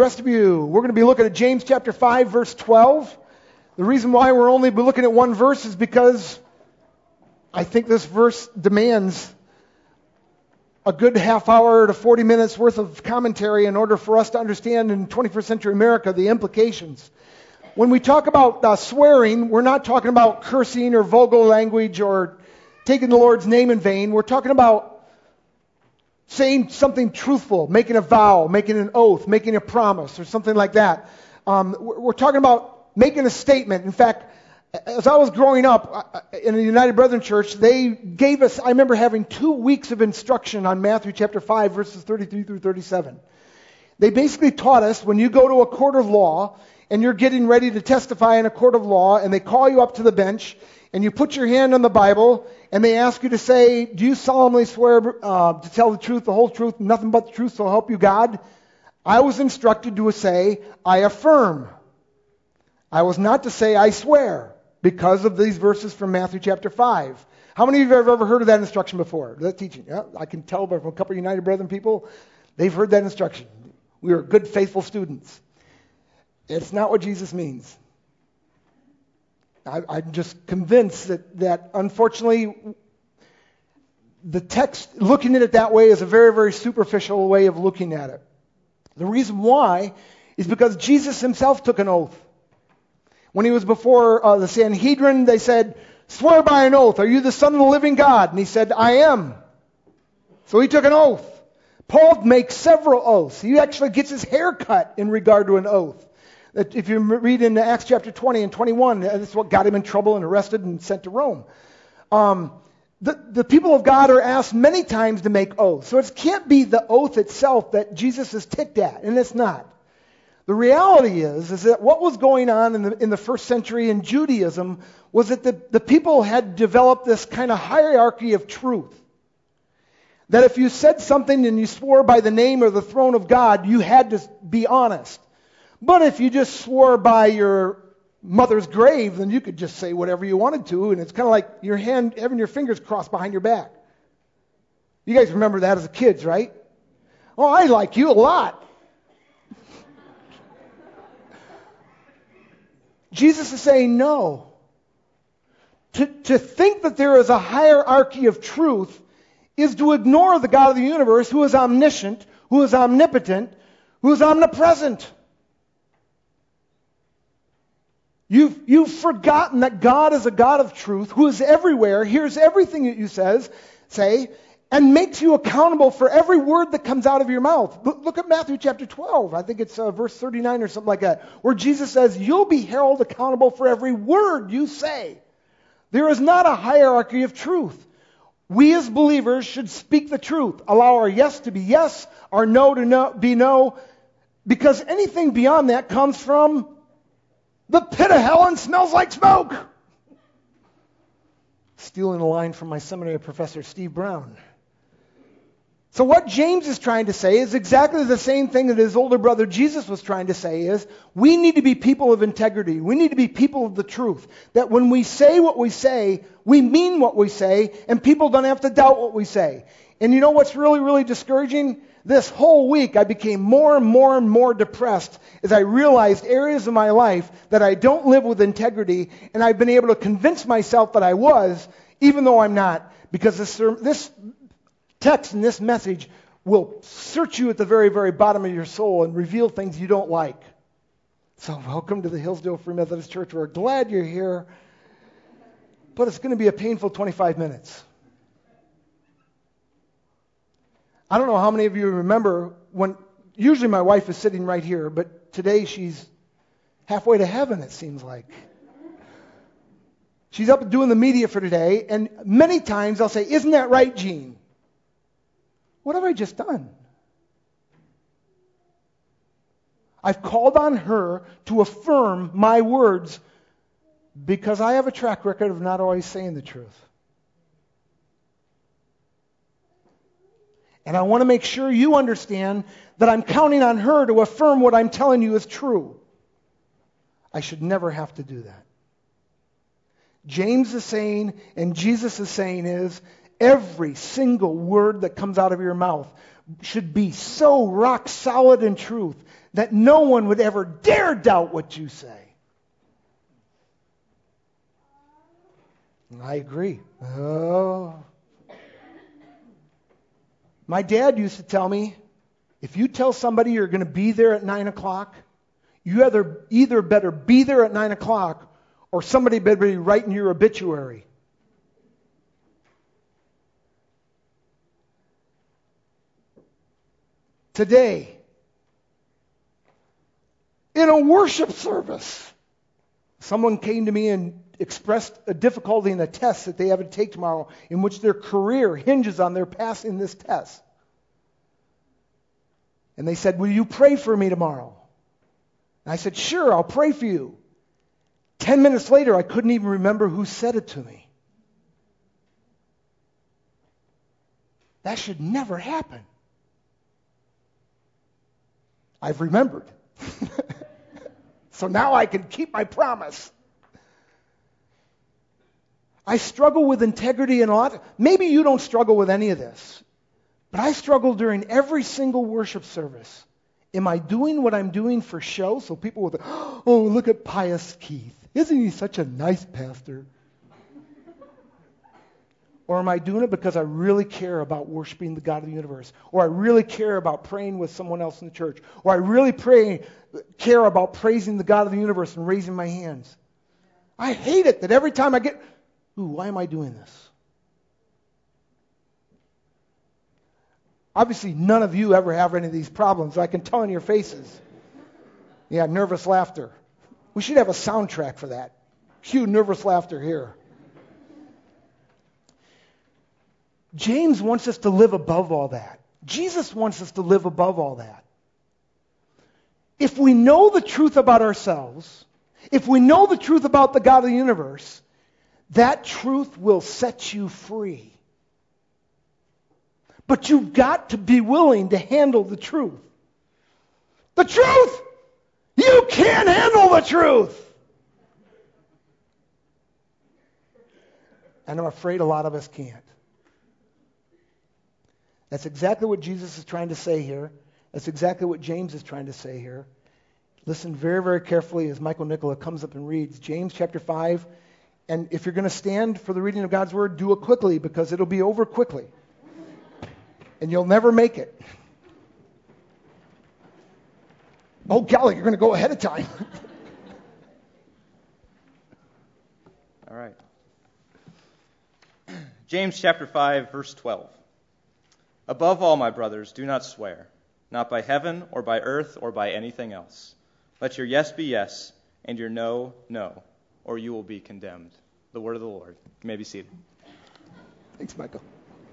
rest of you, we're going to be looking at James chapter 5, verse 12. The reason why we're only looking at one verse is because I think this verse demands a good half hour to 40 minutes worth of commentary in order for us to understand in 21st century America the implications. When we talk about swearing, we're not talking about cursing or vulgar language or taking the Lord's name in vain. We're talking about saying something truthful, making a vow, making an oath, making a promise, or something like that. We're talking about making a statement. In fact, as I was growing up in the United Brethren Church, they gave us, I remember having 2 weeks of instruction on Matthew chapter 5, verses 33 through 37. They basically taught us when you go to a court of law and you're getting ready to testify in a court of law and they call you up to the bench and you put your hand on the Bible and they ask you to say, do you solemnly swear to tell the truth, the whole truth, nothing but the truth, so help you God? I was instructed to say, I affirm. I was not to say, I swear, because of these verses from Matthew chapter 5. How many of you have ever heard of that instruction before? That teaching? Yeah, I can tell from a couple of United Brethren people, they've heard that instruction. We are good, faithful students. It's not what Jesus means. I'm just convinced that unfortunately, the text, looking at it that way, is a very, very superficial way of looking at it. The reason why is because Jesus himself took an oath. When he was before the Sanhedrin, they said, swear by an oath, are you the Son of the living God? And he said, I am. So he took an oath. Paul makes several oaths. He actually gets his hair cut in regard to an oath. If you read in Acts chapter 20 and 21, that's what got him in trouble and arrested and sent to Rome. The people of God are asked many times to make oaths. So it can't be the oath itself that Jesus is ticked at, and it's not. The reality is that what was going on in the first century in Judaism was that the people had developed this kind of hierarchy of truth. That if you said something and you swore by the name or the throne of God, you had to be honest. But if you just swore by your mother's grave, then you could just say whatever you wanted to, and it's kind of like your hand having your fingers crossed behind your back. You guys remember that as kids, right? Oh, I like you a lot. Jesus is saying no. To think that there is a hierarchy of truth is to ignore the God of the universe who is omniscient, who is omnipotent, who is omnipresent. You've forgotten that God is a God of truth who is everywhere, hears everything that you say, and makes you accountable for every word that comes out of your mouth. Look at Matthew chapter 12. I think it's verse 39 or something like that, where Jesus says, you'll be held accountable for every word you say. There is not a hierarchy of truth. We as believers should speak the truth, allow our yes to be yes, our no to be no, because anything beyond that comes from the pit of hell and smells like smoke. Stealing a line from my seminary professor, Steve Brown. So what James is trying to say is exactly the same thing that his older brother Jesus was trying to say is, we need to be people of integrity. We need to be people of the truth. That when we say what we say, we mean what we say, and people don't have to doubt what we say. And you know what's really, really discouraging? This whole week I became more and more and more depressed as I realized areas of my life that I don't live with integrity, and I've been able to convince myself that I was, even though I'm not, because this text and this message will search you at the very, very bottom of your soul and reveal things you don't like. So welcome to the Hillsdale Free Methodist Church. We're glad you're here, but it's going to be a painful 25 minutes. I don't know how many of you remember when, usually my wife is sitting right here, but today she's halfway to heaven, it seems like. She's up doing the media for today, and many times I'll say, isn't that right, Gene? What have I just done? I've called on her to affirm my words because I have a track record of not always saying the truth. And I want to make sure you understand that I'm counting on her to affirm what I'm telling you is true. I should never have to do that. James is saying, and Jesus is saying is, every single word that comes out of your mouth should be so rock solid in truth that no one would ever dare doubt what you say. And I agree. Oh. My dad used to tell me, if you tell somebody you're going to be there at 9 o'clock, you either better be there at 9 o'clock or somebody better be writing your obituary. Today, in a worship service, someone came to me and expressed a difficulty in a test that they have to take tomorrow in which their career hinges on their passing this test. And they said, will you pray for me tomorrow? And I said, sure, I'll pray for you. 10 minutes later, I couldn't even remember who said it to me. That should never happen. I've remembered. So now I can keep my promise. I struggle with integrity in a lot. Maybe you don't struggle with any of this. But I struggle during every single worship service. Am I doing what I'm doing for show? So people will think, oh, look at Pius Keith. Isn't he such a nice pastor? Or am I doing it because I really care about worshiping the God of the universe? Or I really care about praying with someone else in the church? Or I really care about praising the God of the universe and raising my hands? I hate it that every time I get, why am I doing this? Obviously, none of you ever have any of these problems. I can tell in your faces. Yeah, nervous laughter. We should have a soundtrack for that. Cue nervous laughter here. James wants us to live above all that. Jesus wants us to live above all that. If we know the truth about ourselves, if we know the truth about the God of the universe, that truth will set you free. But you've got to be willing to handle the truth. The truth! You can't handle the truth! And I'm afraid a lot of us can't. That's exactly what Jesus is trying to say here. That's exactly what James is trying to say here. Listen very, very carefully as Michael Nicola comes up and reads James chapter 5. And if you're going to stand for the reading of God's Word, do it quickly because it'll be over quickly. And you'll never make it. Oh, golly, you're going to go ahead of time. All right. James chapter 5, verse 12. Above all, my brothers, do not swear, not by heaven or by earth or by anything else. Let your yes be yes and your no, no, or you will be condemned. The word of the Lord. You may be seated. Thanks, Michael.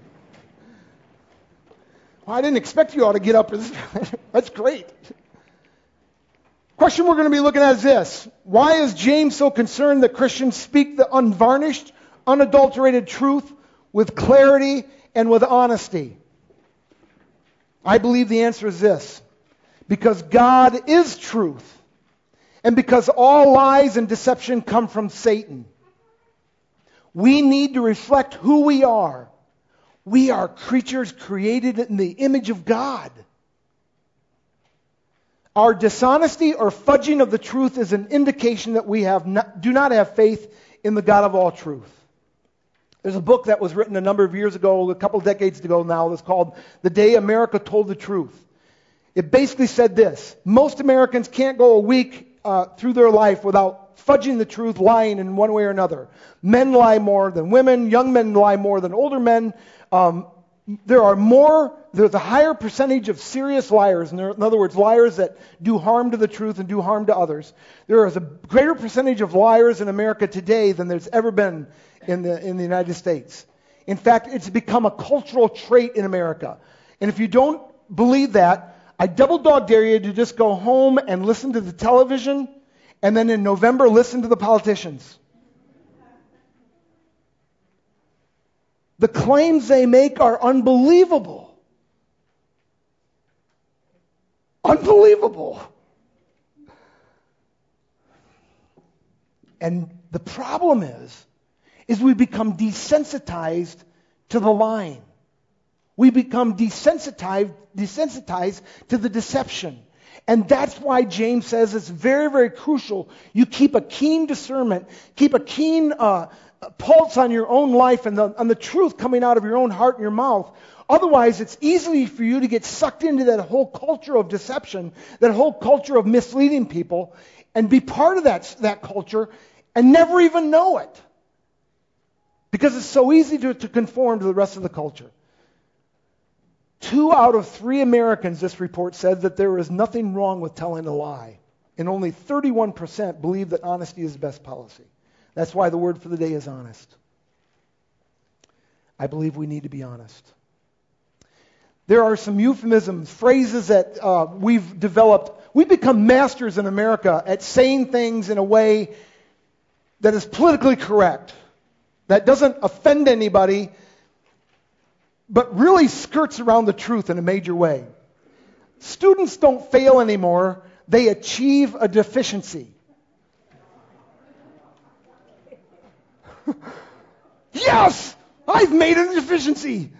Well, I didn't expect you all to get up. That's great. Question we're going to be looking at is this. Why is James so concerned that Christians speak the unvarnished, unadulterated truth with clarity and with honesty? I believe the answer is this. Because God is truth. And because all lies and deception come from Satan. We need to reflect who we are. We are creatures created in the image of God. Our dishonesty or fudging of the truth is an indication that we do not have faith in the God of all truth. There's a book that was written a number of years ago, a couple of decades ago now, that's called The Day America Told the Truth. It basically said this: most Americans can't go a week through their life without fudging the truth, lying in one way or another. Men lie more than women. Young men lie more than older men. There's a higher percentage of serious liars. In other words, liars that do harm to the truth and do harm to others. There is a greater percentage of liars in America today than there's ever been in the United States. In fact, it's become a cultural trait in America. And if you don't believe that, I double dog dare you to just go home and listen to the television, and then in November listen to the politicians. The claims they make are unbelievable. Unbelievable. And the problem is we become desensitized to the lying. We become desensitized to the deception. And that's why James says it's very, very crucial. You keep a keen discernment, keep a keen pulse on your own life and on the truth coming out of your own heart and your mouth. Otherwise, it's easy for you to get sucked into that whole culture of deception, that whole culture of misleading people, and be part of that culture and never even know it. Because it's so easy to conform to the rest of the culture. 2 out of 3 Americans, this report said, that there is nothing wrong with telling a lie. And only 31% believe that honesty is the best policy. That's why the word for the day is honest. I believe we need to be honest. There are some euphemisms, phrases that we've developed. We've become masters in America at saying things in a way that is politically correct, that doesn't offend anybody, but really skirts around the truth in a major way. Students don't fail anymore. They achieve a deficiency. Yes! I've made a deficiency!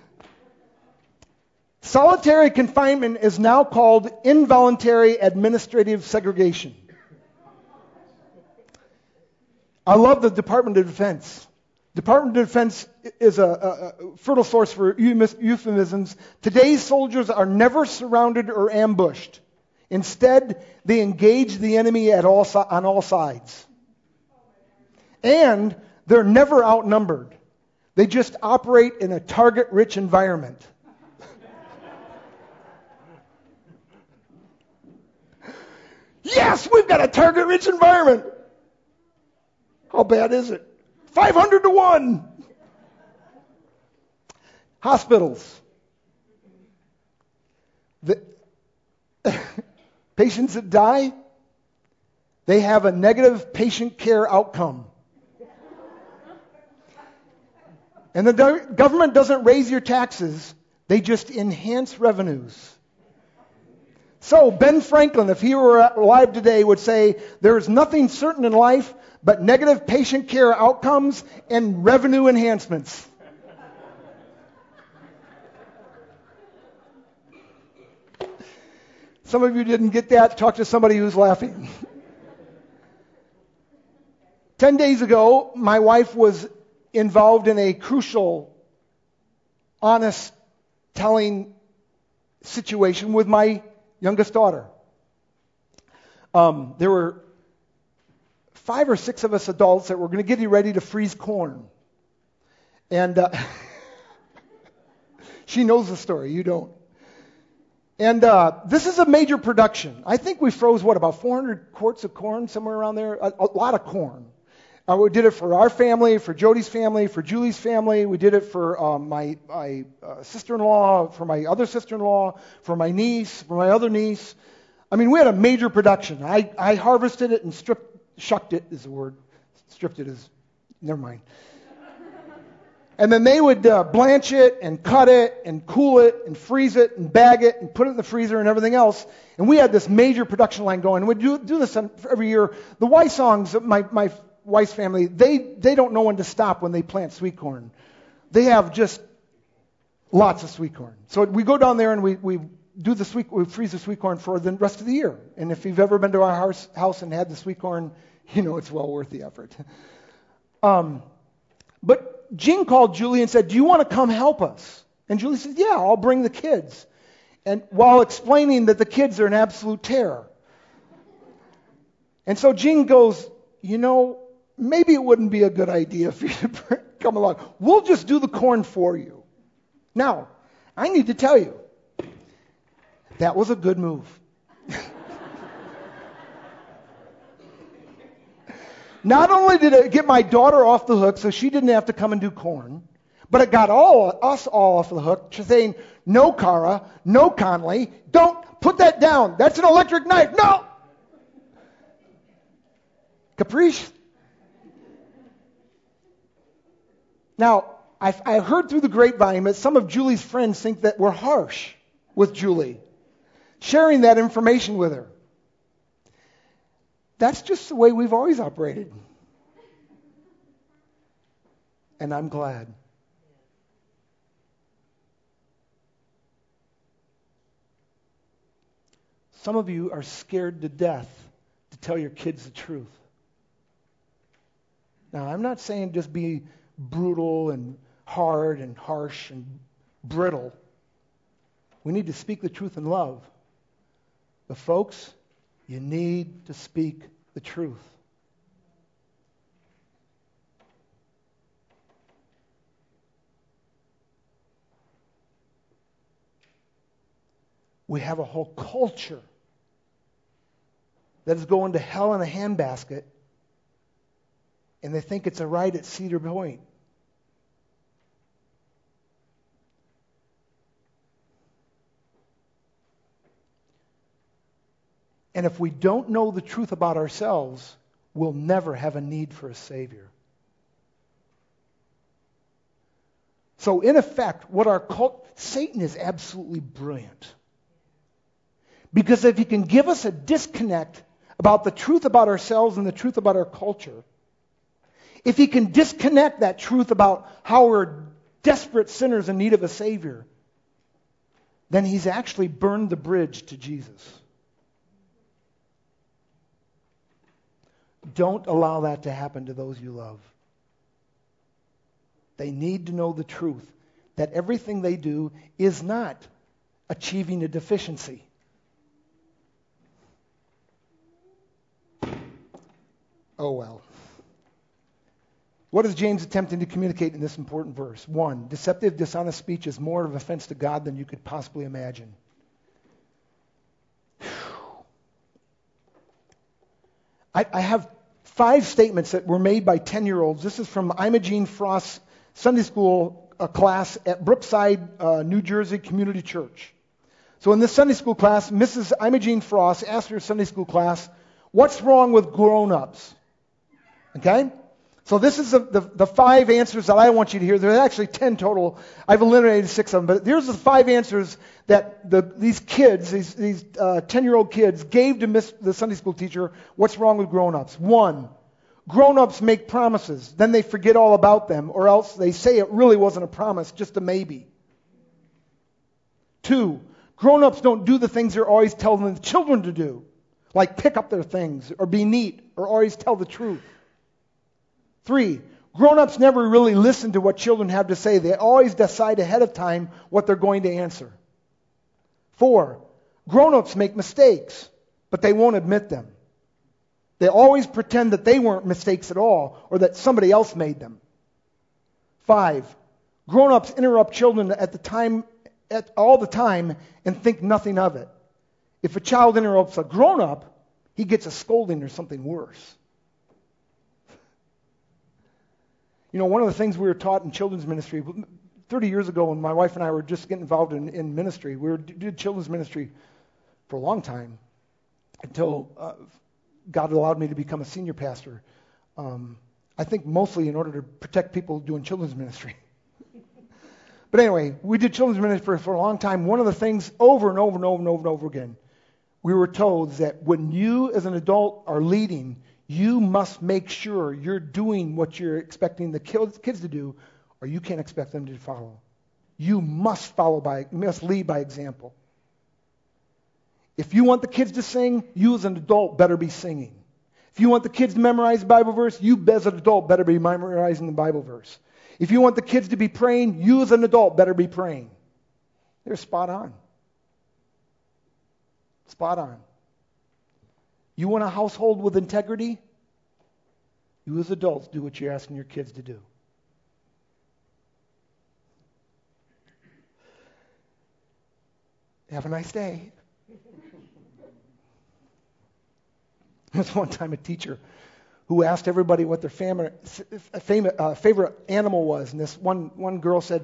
Solitary confinement is now called involuntary administrative segregation. I love the Department of Defense. Department of Defense is a fertile source for euphemisms. Today's soldiers are never surrounded or ambushed. Instead, they engage the enemy on all sides. And they're never outnumbered. They just operate in a target-rich environment. Yes, we've got a target-rich environment. How bad is it? 500 to 1. Hospitals. The patients that die, they have a negative patient care outcome. And the government doesn't raise your taxes, they just enhance revenues. So Ben Franklin, if he were alive today, would say, there is nothing certain in life but negative patient care outcomes and revenue enhancements. Some of you didn't get that. Talk to somebody who's laughing. 10 days ago, my wife was involved in a crucial, honest telling situation with my youngest daughter. There were 5 or 6 of us adults that were going to get ready to freeze corn. And she knows the story, you don't. And this is a major production. I think we froze, about 400 quarts of corn, somewhere around there? A lot of corn. We did it for our family, for Jody's family, for Julie's family. We did it for my sister-in-law, for my other sister-in-law, for my niece, for my other niece. I mean, we had a major production. I harvested it and shucked it is the word. Stripped it is, never mind. And then they would blanch it and cut it and cool it and freeze it and bag it and put it in the freezer and everything else. And we had this major production line going. And we do this every year. The Wysongs, my wife's family, they don't know when to stop when they plant sweet corn. They have just lots of sweet corn. So we go down there and we freeze the sweet corn for the rest of the year. And if you've ever been to our house and had the sweet corn, you know it's well worth the effort. But Jean called Julie and said, do you want to come help us? And Julie said, yeah, I'll bring the kids. And while explaining that the kids are an absolute terror. And so Jean goes, maybe it wouldn't be a good idea for you to come along. We'll just do the corn for you. Now, I need to tell you, that was a good move. Not only did it get my daughter off the hook so she didn't have to come and do corn, but it got us all off the hook, saying, no, Cara, no, Conley, don't put that down. That's an electric knife. No! Caprice? Now, I heard through the grapevine that some of Julie's friends think that we're harsh with Julie, sharing that information with her. That's just the way we've always operated. And I'm glad. Some of you are scared to death to tell your kids the truth. Now, I'm not saying just be brutal and hard and harsh and brittle. We need to speak the truth in love. But folks, you need to speak the truth. We have a whole culture that is going to hell in a handbasket, and they think it's a ride at Cedar Point. And if we don't know the truth about ourselves, we'll never have a need for a Savior. So in effect, Satan is absolutely brilliant. Because if he can give us a disconnect about the truth about ourselves and the truth about our culture, if he can disconnect that truth about how we're desperate sinners in need of a Savior, then he's actually burned the bridge to Jesus. Don't allow that to happen to those you love. They need to know the truth, that everything they do is not achieving a deficiency. Oh well. What is James attempting to communicate in this important verse? 1, deceptive, dishonest speech is more of an offense to God than you could possibly imagine. I have 5 statements that were made by 10-year-olds. This is from Imogene Frost's Sunday school class at Brookside, New Jersey Community Church. So in this Sunday school class, Mrs. Imogene Frost asked her Sunday school class, what's wrong with grown-ups? Okay? So this is the 5 answers that I want you to hear. There's actually 10 total. I've eliminated 6 of them. But here's the 5 answers that these kids, these 10-year-old kids, gave to the Sunday school teacher, what's wrong with grown-ups. 1, grown-ups make promises. Then they forget all about them, or else they say it really wasn't a promise, just a maybe. 2, grown-ups don't do the things they're always telling the children to do, like pick up their things, or be neat, or always tell the truth. 3, grown-ups never really listen to what children have to say. They always decide ahead of time what they're going to answer. 4, grown-ups make mistakes, but they won't admit them. They always pretend that they weren't mistakes at all, or that somebody else made them. 5, grown-ups interrupt children all the time and think nothing of it. If a child interrupts a grown-up, he gets a scolding or something worse. You know, one of the things we were taught in children's ministry 30 years ago when my wife and I were just getting involved in ministry, we did children's ministry for a long time until God allowed me to become a senior pastor. I think mostly in order to protect people doing children's ministry. But anyway, we did children's ministry for a long time. One of the things over and over and over and over and over again, we were told that when you as an adult are leading, you must make sure you're doing what you're expecting the kids to do, or you can't expect them to follow. You must lead by example. If you want the kids to sing, you as an adult better be singing. If you want the kids to memorize the Bible verse, you as an adult better be memorizing the Bible verse. If you want the kids to be praying, you as an adult better be praying. They're spot on. Spot on. You want a household with integrity? You as adults do what you're asking your kids to do. Have a nice day. There was one time a teacher who asked everybody what their favorite animal was, and this one girl said,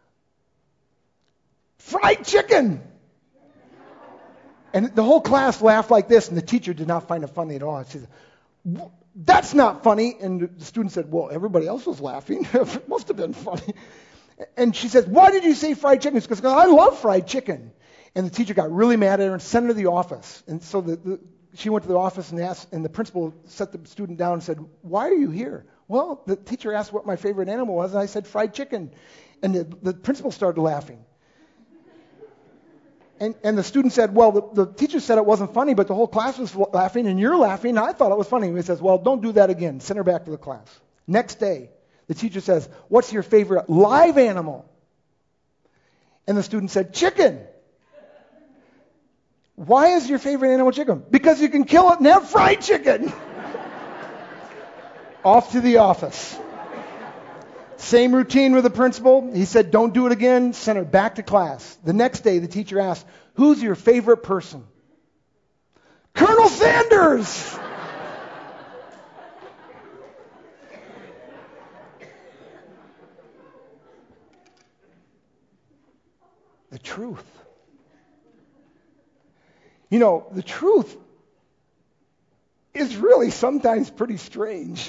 fried chicken! And the whole class laughed like this, and the teacher did not find it funny at all. She said, that's not funny. And the student said, well, everybody else was laughing. It must have been funny. And she says, why did you say fried chicken? She goes, I love fried chicken. And the teacher got really mad at her and sent her to the office. And so she went to the office and the principal sat the student down and said, why are you here? Well, the teacher asked what my favorite animal was, and I said fried chicken. And the principal started laughing. And the student said, well, the teacher said it wasn't funny, but the whole class was laughing, and you're laughing, and I thought it was funny. And he says, well, don't do that again. Send her back to the class. Next day, the teacher says, what's your favorite live animal? And the student said, chicken. Why is your favorite animal chicken? Because you can kill it and have fried chicken. Off to the office. Same routine with the principal. He said, don't do it again. Send her back to class. The next day, the teacher asked, who's your favorite person? Colonel Sanders! The truth. You know, the truth is really sometimes pretty strange.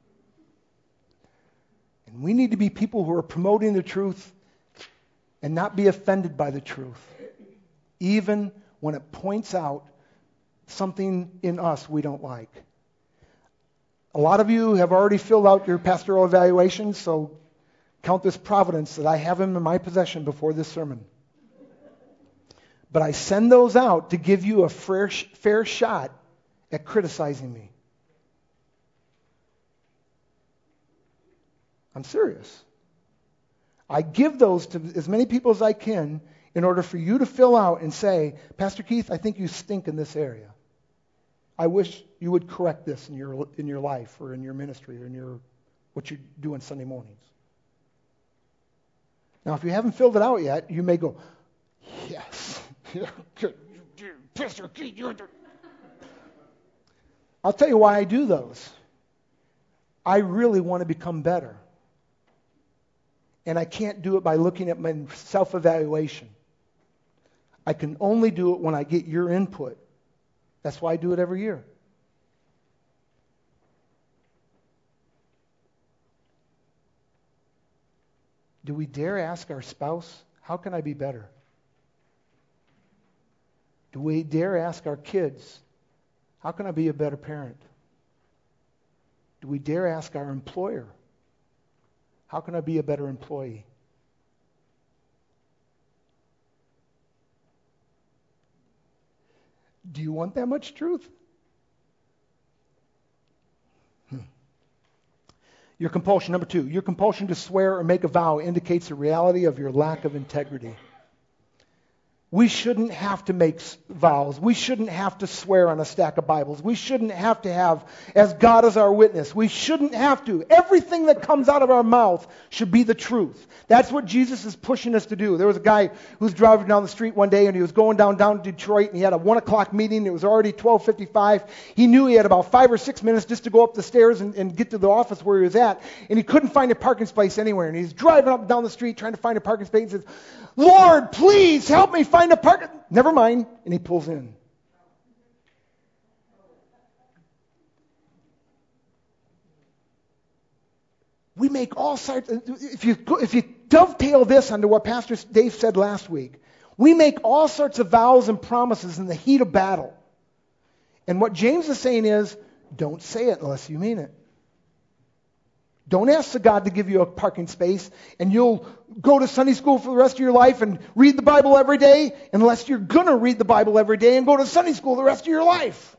And we need to be people who are promoting the truth and not be offended by the truth, even when it points out something in us we don't like. A lot of you have already filled out your pastoral evaluations, so count this providence that I have them in my possession before this sermon. But I send those out to give you a fair shot at criticizing me. I'm serious. I give those to as many people as I can in order for you to fill out and say, Pastor Keith, I think you stink in this area. I wish you would correct this in your life or in your ministry or in what you do on Sunday mornings. Now, if you haven't filled it out yet, you may go, yes. Pastor Keith, I'll tell you why I do those. I really want to become better. And I can't do it by looking at my self-evaluation. I can only do it when I get your input. That's why I do it every year. Do we dare ask our spouse, how can I be better? Do we dare ask our kids, how can I be a better parent? Do we dare ask our employer, how can I be a better employee? Do you want that much truth? Your compulsion, number 2, your compulsion to swear or make a vow indicates the reality of your lack of integrity. We shouldn't have to make vows. We shouldn't have to swear on a stack of Bibles. We shouldn't have to have, as God is our witness. We shouldn't have to. Everything that comes out of our mouth should be the truth. That's what Jesus is pushing us to do. There was a guy who was driving down the street one day, and he was going down Detroit, and he had a 1 o'clock meeting. It was already 12:55. He knew he had about 5 or 6 minutes just to go up the stairs and get to the office where he was at, and he couldn't find a parking space anywhere. And he's driving up and down the street trying to find a parking space, and says, Lord, please help me find a parking. Never mind. And he pulls in. We make all sorts. If you dovetail this onto what Pastor Dave said last week, we make all sorts of vows and promises in the heat of battle. And what James is saying is, don't say it unless you mean it. Don't ask the God to give you a parking space and you'll go to Sunday school for the rest of your life and read the Bible every day unless you're going to read the Bible every day and go to Sunday school the rest of your life.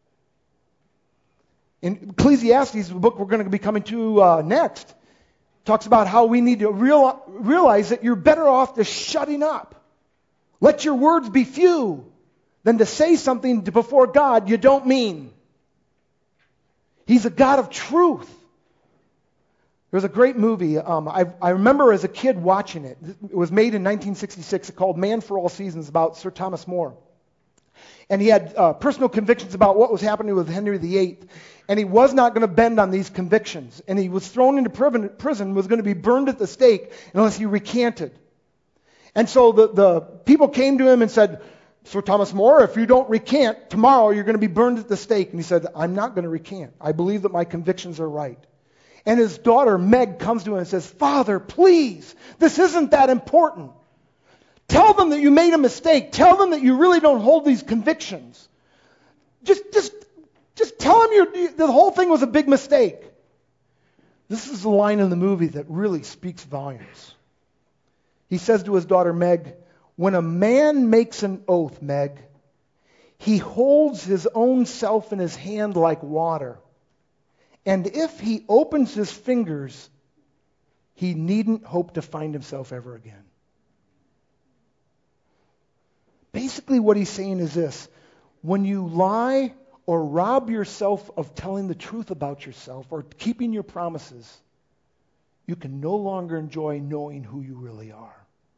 In Ecclesiastes, the book we're going to be coming to next, talks about how we need to realize that you're better off just shutting up. Let your words be few than to say something before God you don't mean. He's a God of truth. There was a great movie. I remember as a kid watching it. It was made in 1966. It's called Man for All Seasons, about Sir Thomas More. And he had personal convictions about what was happening with Henry VIII. And he was not going to bend on these convictions. And he was thrown into prison, was going to be burned at the stake unless he recanted. And so the people came to him and said, Sir Thomas More, if you don't recant, tomorrow you're going to be burned at the stake. And he said, I'm not going to recant. I believe that my convictions are right. And his daughter, Meg, comes to him and says, Father, please, this isn't that important. Tell them that you made a mistake. Tell them that you really don't hold these convictions. Just tell them the whole thing was a big mistake. This is the line in the movie that really speaks volumes. He says to his daughter, Meg, When a man makes an oath, Meg, he holds his own self in his hand like water. And if he opens his fingers, he needn't hope to find himself ever again. Basically what he's saying is this: when you lie or rob yourself of telling the truth about yourself or keeping your promises, you can no longer enjoy knowing who you really are.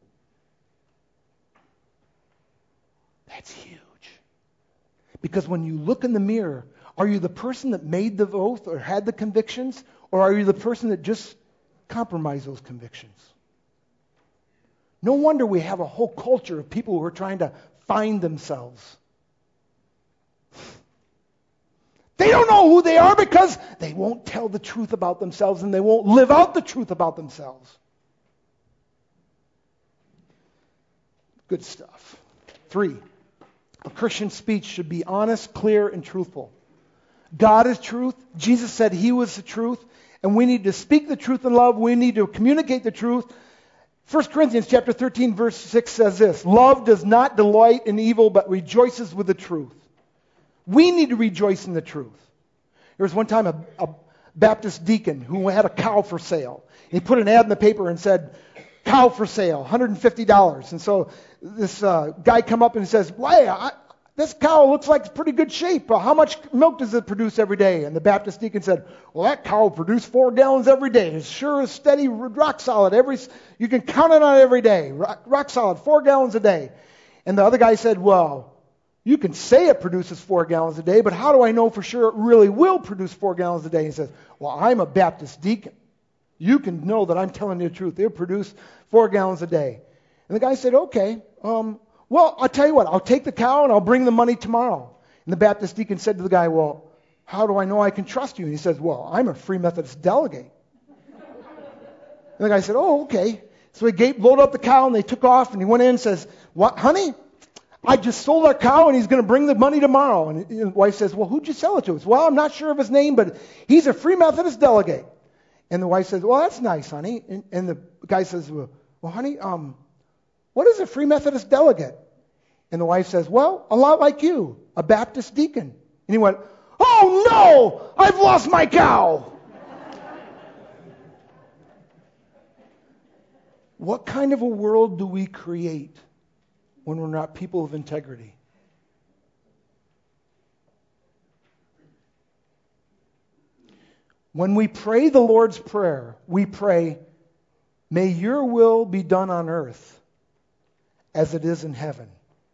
That's huge. Because when you look in the mirror, are you the person that made the oath or had the convictions, or are you the person that just compromised those convictions? No wonder we have a whole culture of people who are trying to find themselves. They don't know who they are because they won't tell the truth about themselves and they won't live out the truth about themselves. Good stuff. 3, a Christian speech should be honest, clear, and truthful. God is truth. Jesus said he was the truth. And we need to speak the truth in love. We need to communicate the truth. 1 Corinthians chapter 13, verse 6 says this: love does not delight in evil, but rejoices with the truth. We need to rejoice in the truth. There was one time a Baptist deacon who had a cow for sale. He put an ad in the paper and said, cow for sale, $150. And so this guy come up and says, "Why, this cow looks like it's pretty good shape. How much milk does it produce every day?" And the Baptist deacon said, "Well, that cow will produce 4 gallons every day. It's sure is steady, rock solid. You can count it on every day. Rock solid, 4 gallons a day." And the other guy said, "Well, you can say it produces 4 gallons a day, but how do I know for sure it really will produce 4 gallons a day?" He says, "Well, I'm a Baptist deacon. You can know that I'm telling you the truth. It'll produce 4 gallons a day." And the guy said, "Okay, well, I'll tell you what. I'll take the cow and I'll bring the money tomorrow." And the Baptist deacon said to the guy, "Well, how do I know I can trust you?" And he says, "Well, I'm a Free Methodist delegate." And the guy said, "Oh, okay." So he loaded up the cow and they took off, and he went in and says, "What, honey? I just sold our cow and he's going to bring the money tomorrow." And the wife says, "Well, who'd you sell it to?" It's, "Well, I'm not sure of his name, but he's a Free Methodist delegate." And the wife says, "Well, that's nice, honey." And the guy says, "Well, honey, what is a Free Methodist delegate?" And the wife says, "Well, a lot like you, a Baptist deacon." And he went, "Oh no, I've lost my cow." What kind of a world do we create when we're not people of integrity? When we pray the Lord's Prayer, we pray, "May your will be done on earth as it is in heaven."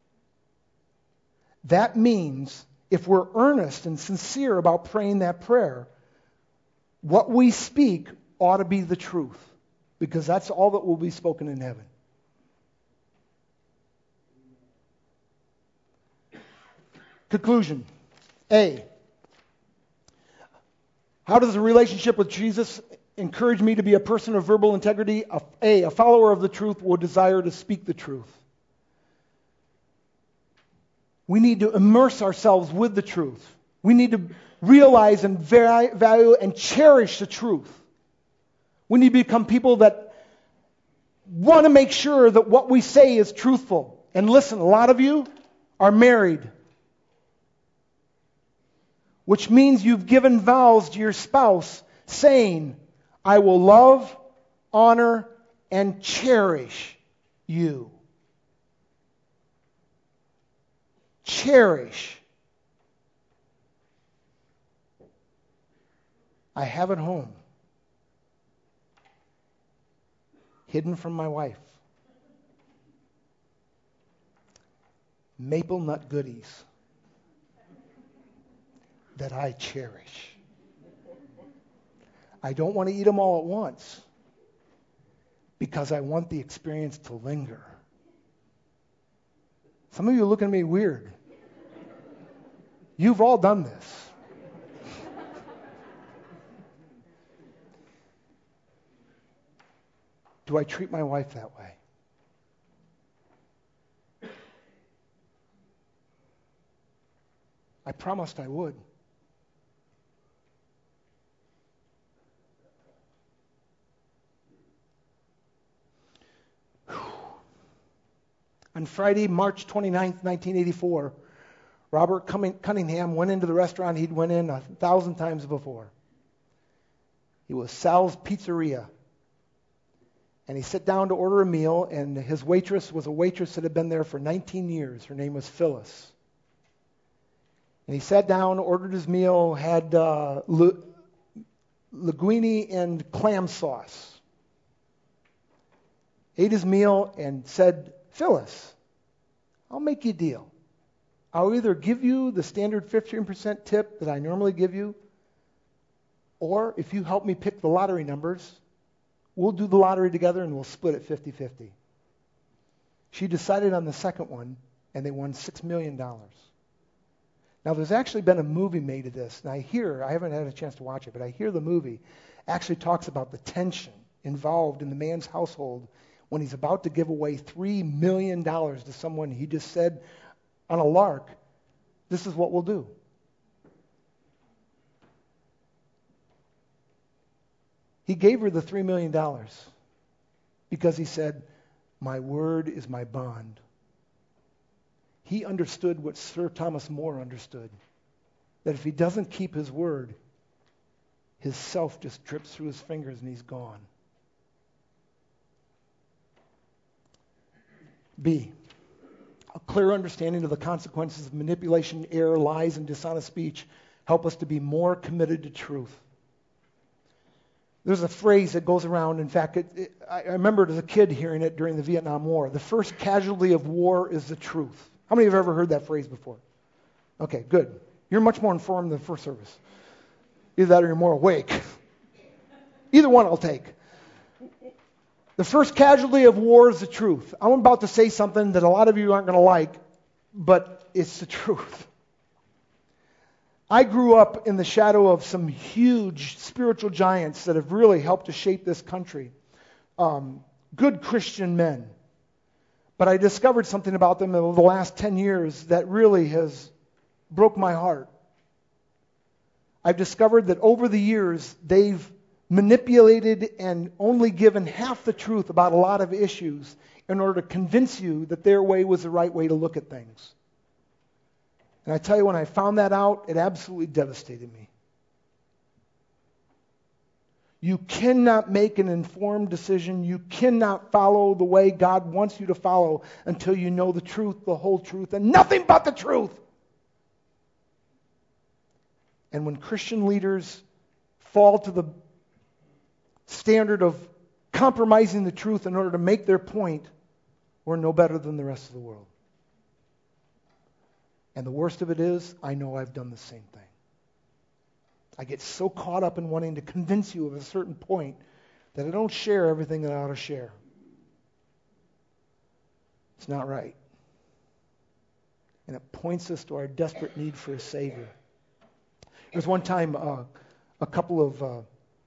That means if we're earnest and sincere about praying that prayer, what we speak ought to be the truth, because that's all that will be spoken in heaven. Conclusion. A, how does a relationship with Jesus encourage me to be a person of verbal integrity? A follower of the truth will desire to speak the truth. We need to immerse ourselves with the truth. We need to realize and value and cherish the truth. We need to become people that want to make sure that what we say is truthful. And listen, a lot of you are married, which means you've given vows to your spouse saying, "I will love, honor, and cherish you." Cherish. I have at home, hidden from my wife, maple nut goodies that I cherish. I don't want to eat them all at once because I want the experience to linger. Some of you are looking at me weird. You've all done this. Do I treat my wife that way? I promised I would. On Friday, March 29th, 1984, Robert Cunningham went into the restaurant he'd went in 1,000 times before. It was Sal's Pizzeria. And he sat down to order a meal, and his waitress was a waitress that had been there for 19 years. Her name was Phyllis. And he sat down, ordered his meal, had linguine and clam sauce. Ate his meal and said, "Phyllis, I'll make you a deal. I'll either give you the standard 15% tip that I normally give you, or if you help me pick the lottery numbers, we'll do the lottery together and we'll split it 50-50. She decided on the second one, and they won $6 million. Now, there's actually been a movie made of this, and I haven't had a chance to watch it, but I hear the movie actually talks about the tension involved in the man's household when he's about to give away $3 million to someone he just said on a lark, "This is what we'll do." He gave her the $3 million because he said, "My word is my bond." He understood what Sir Thomas More understood, that if he doesn't keep his word, his self just drips through his fingers and he's gone. B, a clear understanding of the consequences of manipulation, error, lies, and dishonest speech help us to be more committed to truth. There's a phrase that goes around. In fact, I remember as a kid hearing it during the Vietnam War. The first casualty of war is the truth. How many have ever heard that phrase before? Okay, good. You're much more informed than first service. Either that or you're more awake. Either one I'll take. The first casualty of war is the truth. I'm about to say something that a lot of you aren't going to like, but it's the truth. I grew up in the shadow of some huge spiritual giants that have really helped to shape this country. Good Christian men. But I discovered something about them over the last 10 years that really has broke my heart. I've discovered that over the years, they've manipulated and only given half the truth about a lot of issues in order to convince you that their way was the right way to look at things. And I tell you, when I found that out, it absolutely devastated me. You cannot make an informed decision. You cannot follow the way God wants you to follow until you know the truth, the whole truth, and nothing but the truth. And when Christian leaders fall to the standard of compromising the truth in order to make their point, we're no better than the rest of the world. And the worst of it is, I know I've done the same thing. I get so caught up in wanting to convince you of a certain point that I don't share everything that I ought to share. It's not right. And it points us to our desperate need for a Savior. There was one time a couple of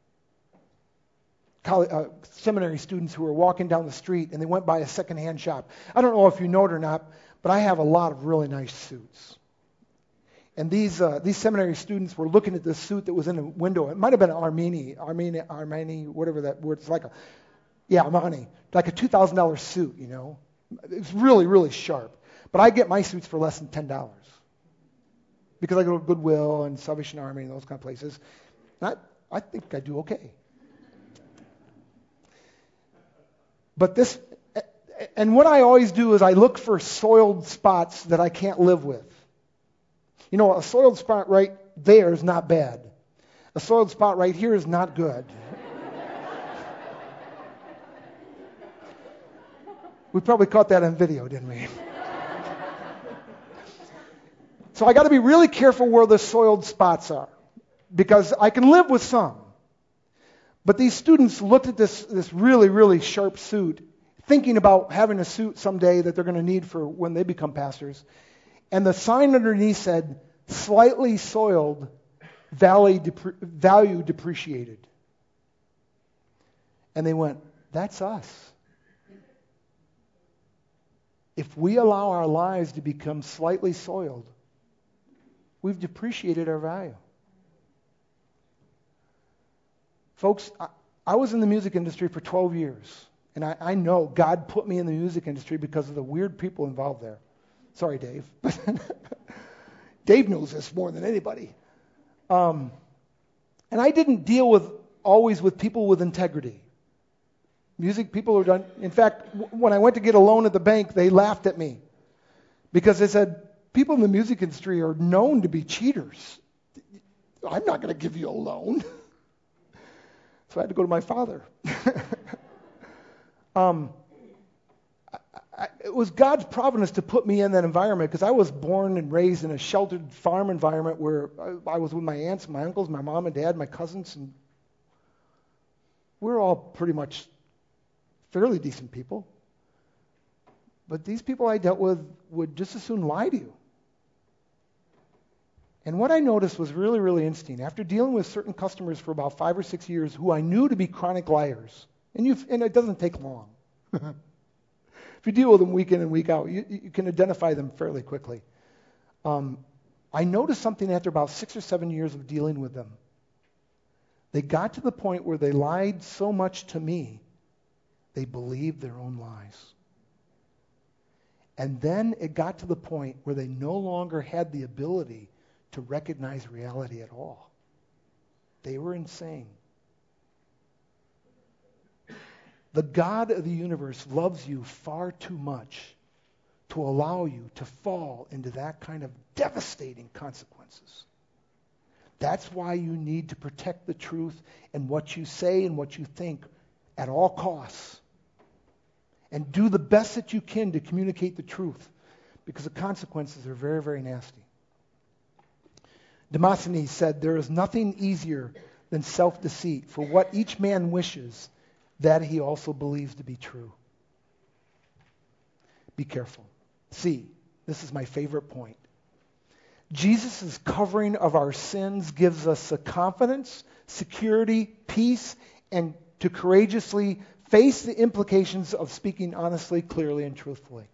seminary students who were walking down the street, and they went by a secondhand shop. I don't know if you know it or not, but I have a lot of really nice suits. And these seminary students were looking at this suit that was in a window. It might have been Armani, whatever that word. It's like Armani, like a $2,000 suit. You know, it's really, really sharp. But I get my suits for less than $10 because I go to Goodwill and Salvation Army and those kind of places. And I think I do okay. But this, and what I always do is I look for soiled spots that I can't live with. You know, a soiled spot right there is not bad. A soiled spot right here is not good. We probably caught that on video, didn't we? So I got to be really careful where the soiled spots are, because I can live with some. But these students looked at this really, really sharp suit, thinking about having a suit someday that they're going to need for when they become pastors. And the sign underneath said, "Slightly soiled, value depreciated." And they went, "That's us." If we allow our lives to become slightly soiled, we've depreciated our value. Folks, I was in the music industry for 12 years, And I know God put me in the music industry because of the weird people involved there. Sorry, Dave. Dave knows this more than anybody. And I didn't deal always with people with integrity. Music people are done. In fact, when I went to get a loan at the bank, they laughed at me because they said, people in the music industry are known to be cheaters. I'm not going to give you a loan. So I had to go to my father. It was God's providence to put me in that environment because I was born and raised in a sheltered farm environment where I was with my aunts and my uncles, my mom and dad, my cousins, and we're all pretty much fairly decent people. But these people I dealt with would just as soon lie to you. And what I noticed was really, really interesting. After dealing with certain customers for about 5 or 6 years who I knew to be chronic liars, and it doesn't take long. If you deal with them week in and week out, you can identify them fairly quickly. I noticed something after about 6 or 7 years of dealing with them. They got to the point where they lied so much to me, they believed their own lies. And then it got to the point where they no longer had the ability to recognize reality at all. They were insane. The God of the universe loves you far too much to allow you to fall into that kind of devastating consequences. That's why you need to protect the truth and what you say and what you think at all costs. And do the best that you can to communicate the truth, because the consequences are very, very nasty. Demosthenes said, there is nothing easier than self-deceit, for what each man wishes, that he also believes to be true. Be careful. See, this is my favorite point. Jesus' covering of our sins gives us the confidence, security, peace, and to courageously face the implications of speaking honestly, clearly, and truthfully.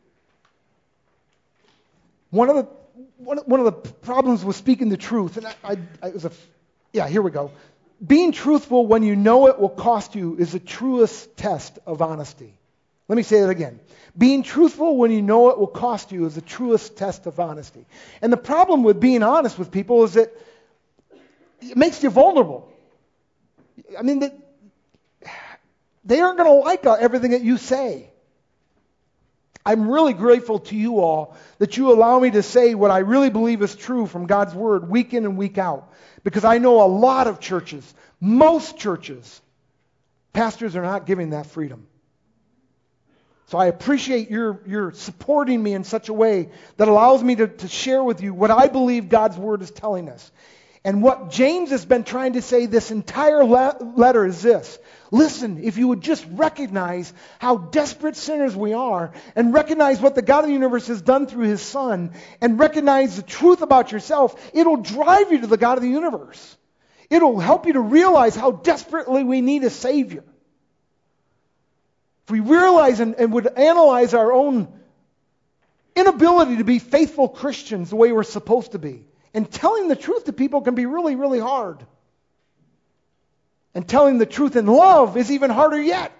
One of the problems with speaking the truth, and here we go. Being truthful when you know it will cost you is the truest test of honesty. Let me say that again. Being truthful when you know it will cost you is the truest test of honesty. And the problem with being honest with people is that it makes you vulnerable. I mean, they aren't going to like everything that you say. I'm really grateful to you all that you allow me to say what I really believe is true from God's Word week in and week out. Because I know a lot of churches, most churches, pastors are not giving that freedom. So I appreciate your supporting me in such a way that allows me to share with you what I believe God's Word is telling us. And what James has been trying to say this entire letter is this. Listen, if you would just recognize how desperate sinners we are, and recognize what the God of the universe has done through His Son, and recognize the truth about yourself, it'll drive you to the God of the universe. It'll help you to realize how desperately we need a Savior. If we realize and would analyze our own inability to be faithful Christians the way we're supposed to be, and telling the truth to people can be really, really hard. And telling the truth in love is even harder yet.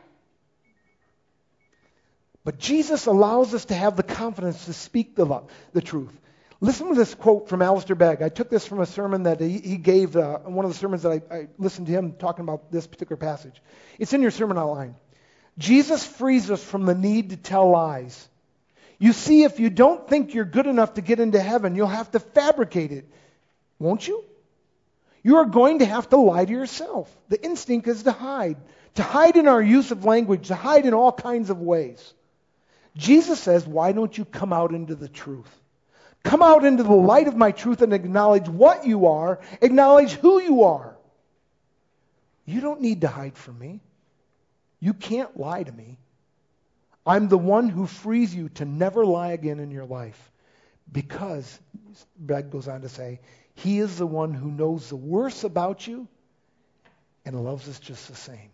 But Jesus allows us to have the confidence to speak the truth. Listen to this quote from Alistair Begg. I took this from a sermon that he gave, one of the sermons that I listened to him talking about this particular passage. It's in your sermon outline. Jesus frees us from the need to tell lies. You see, if you don't think you're good enough to get into heaven, you'll have to fabricate it. Won't you? You are going to have to lie to yourself. The instinct is to hide in our use of language, to hide in all kinds of ways. Jesus says, why don't you come out into the truth? Come out into the light of my truth and acknowledge what you are, acknowledge who you are. You don't need to hide from me. You can't lie to me. I'm the one who frees you to never lie again in your life. Because, Brad goes on to say, He is the one who knows the worst about you and loves us just the same.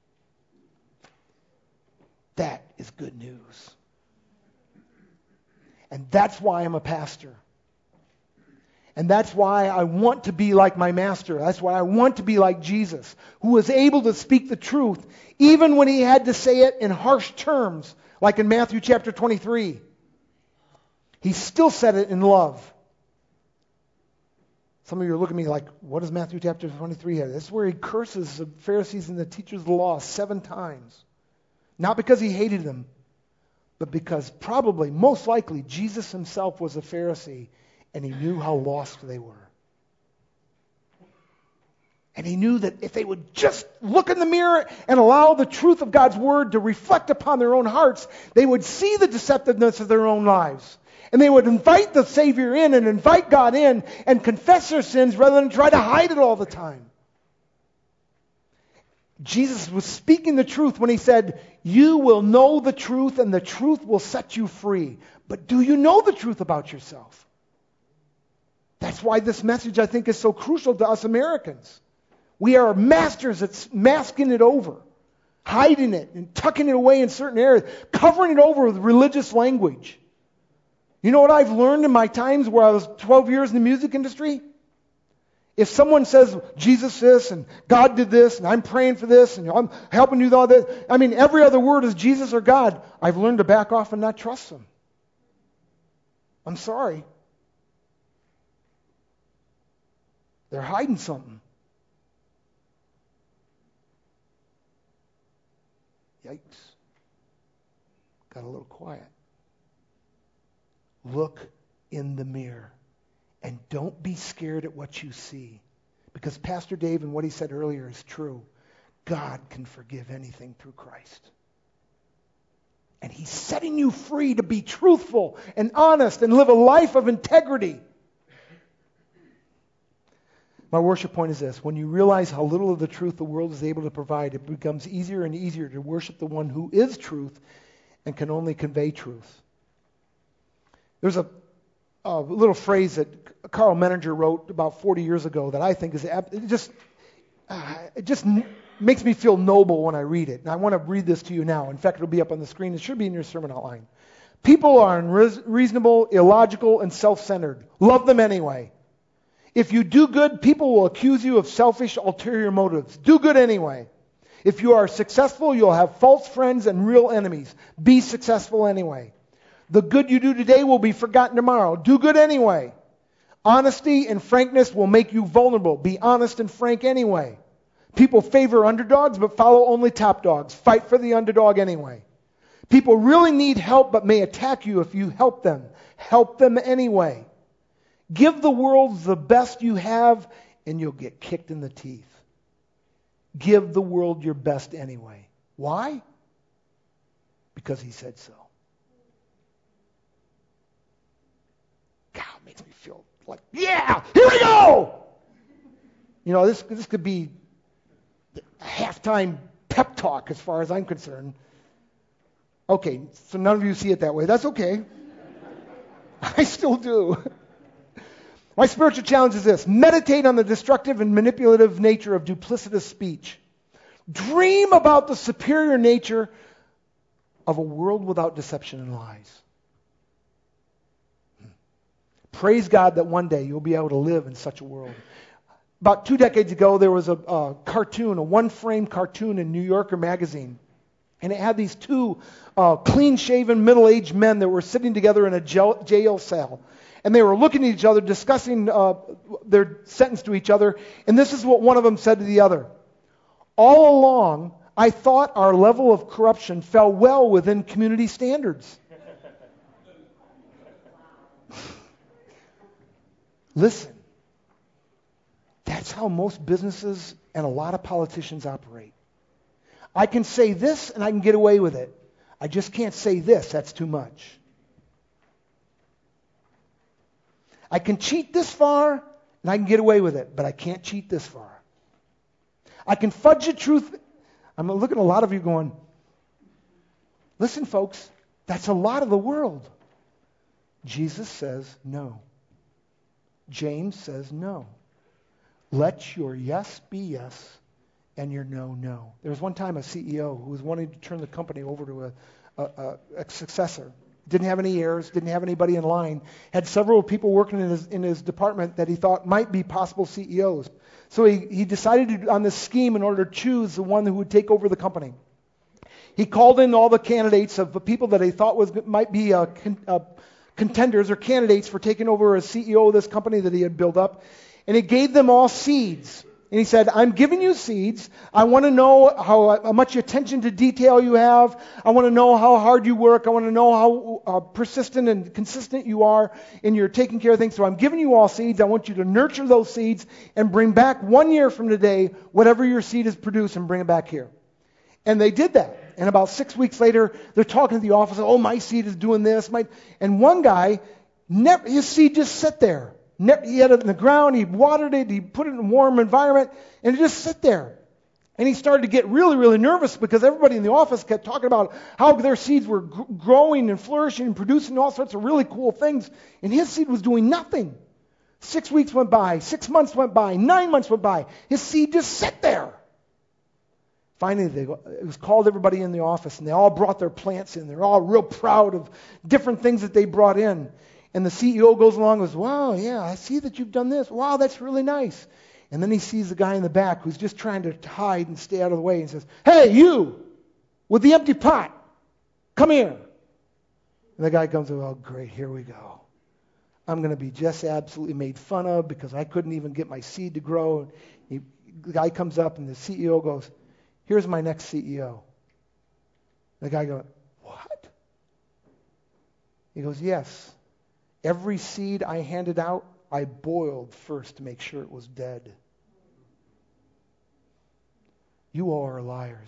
That is good news. And that's why I'm a pastor. And that's why I want to be like my master. That's why I want to be like Jesus, who was able to speak the truth, even when he had to say it in harsh terms, like in Matthew chapter 23. He still said it in love. Some of you are looking at me like, what does Matthew chapter 23 have? This is where he curses the Pharisees and the teachers of the law 7 times. Not because he hated them, but because probably, most likely, Jesus himself was a Pharisee and he knew how lost they were. And he knew that if they would just look in the mirror and allow the truth of God's word to reflect upon their own hearts, they would see the deceptiveness of their own lives. And they would invite the Savior in and invite God in and confess their sins rather than try to hide it all the time. Jesus was speaking the truth when he said, "You will know the truth and the truth will set you free." But do you know the truth about yourself? That's why this message, I think, is so crucial to us Americans. We are masters at masking it over, hiding it and tucking it away in certain areas, covering it over with religious language. You know what I've learned in my times where I was 12 years in the music industry? If someone says, Jesus this, and God did this, and I'm praying for this, and I'm helping you with all this, I mean, every other word is Jesus or God, I've learned to back off and not trust them. I'm sorry. They're hiding something. Yikes. Got a little quiet. Look in the mirror and don't be scared at what you see. Because Pastor Dave and what he said earlier is true. God can forgive anything through Christ. And he's setting you free to be truthful and honest and live a life of integrity. My worship point is this. When you realize how little of the truth the world is able to provide, it becomes easier and easier to worship the one who is truth and can only convey truth. There's a little phrase that Carl Menninger wrote about 40 years ago that I think is, it just makes me feel noble when I read it. And I want to read this to you now. In fact, it'll be up on the screen. It should be in your sermon outline. People are unreasonable, illogical, and self-centered. Love them anyway. If you do good, people will accuse you of selfish, ulterior motives. Do good anyway. If you are successful, you'll have false friends and real enemies. Be successful anyway. The good you do today will be forgotten tomorrow. Do good anyway. Honesty and frankness will make you vulnerable. Be honest and frank anyway. People favor underdogs but follow only top dogs. Fight for the underdog anyway. People really need help but may attack you if you help them. Help them anyway. Give the world the best you have and you'll get kicked in the teeth. Give the world your best anyway. Why? Because he said so. God, it makes me feel like, yeah, here we go! You know, this could be a halftime pep talk as far as I'm concerned. Okay, so none of you see it that way. That's okay. I still do. My spiritual challenge is this. Meditate on the destructive and manipulative nature of duplicitous speech. Dream about the superior nature of a world without deception and lies. Praise God that one day you'll be able to live in such a world. About 2 decades ago, there was a cartoon, a one-frame cartoon in New Yorker magazine. And it had these 2 clean-shaven, middle-aged men that were sitting together in a jail cell. And they were looking at each other, discussing their sentence to each other. And this is what one of them said to the other. All along, I thought our level of corruption fell well within community standards. Listen, that's how most businesses and a lot of politicians operate. I can say this and I can get away with it. I just can't say this. That's too much. I can cheat this far, and I can get away with it, but I can't cheat this far. I can fudge the truth. I'm looking at a lot of you going, listen, folks, that's a lot of the world. Jesus says no. James says no. Let your yes be yes, and your no, no. There was one time a CEO who was wanting to turn the company over to a successor. didn't have any heirs, didn't have anybody in line, had several people working in his department that he thought might be possible CEOs. So he decided on this scheme in order to choose the one who would take over the company. He called in all the candidates of the people that he thought might be contenders or candidates for taking over as CEO of this company that he had built up, and he gave them all seeds. And he said, I'm giving you seeds. I want to know how much attention to detail you have. I want to know how hard you work. I want to know how persistent and consistent you are in your taking care of things. So I'm giving you all seeds. I want you to nurture those seeds and bring back 1 year from today whatever your seed has produced and bring it back here. And they did that. And about 6 weeks later, they're talking to the office. Oh, my seed is doing this. And one guy, his seed just sat there. He had it in the ground, he watered it, he put it in a warm environment, and it just sat there. And he started to get really, really nervous because everybody in the office kept talking about how their seeds were growing and flourishing and producing all sorts of really cool things. And his seed was doing nothing. 6 weeks went by, 6 months went by, 9 months went by. His seed just sat there. Finally, it was called everybody in the office, and they all brought their plants in. They're all real proud of different things that they brought in. And the CEO goes along and goes, wow, yeah, I see that you've done this. Wow, that's really nice. And then he sees the guy in the back who's just trying to hide and stay out of the way and says, hey, you, with the empty pot, come here. And the guy comes, oh, great, here we go. I'm going to be just absolutely made fun of because I couldn't even get my seed to grow. The guy comes up and the CEO goes, here's my next CEO. The guy goes, what? He goes, yes. Every seed I handed out, I boiled first to make sure it was dead. You all are liars.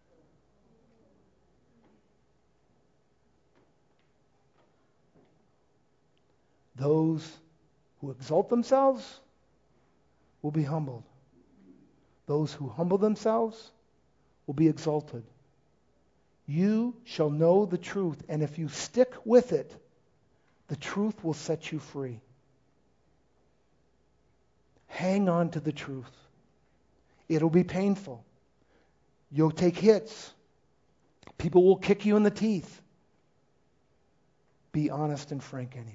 Those who exalt themselves will be humbled. Those who humble themselves will be exalted. You shall know the truth, and if you stick with it, the truth will set you free. Hang on to the truth. It'll be painful. You'll take hits. People will kick you in the teeth. Be honest and frank anyway.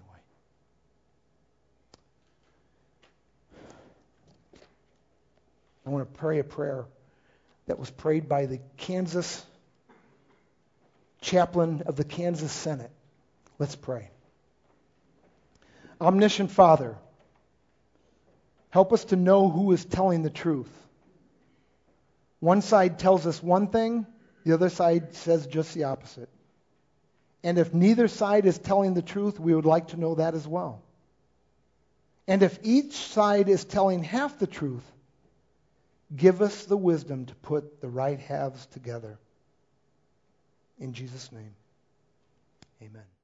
I want to pray a prayer that was prayed by the Kansas chaplain of the Kansas Senate. Let's pray. Omniscient Father, help us to know who is telling the truth. One side tells us one thing, the other side says just the opposite. And if neither side is telling the truth, we would like to know that as well. And if each side is telling half the truth, give us the wisdom to put the right halves together. In Jesus' name, amen.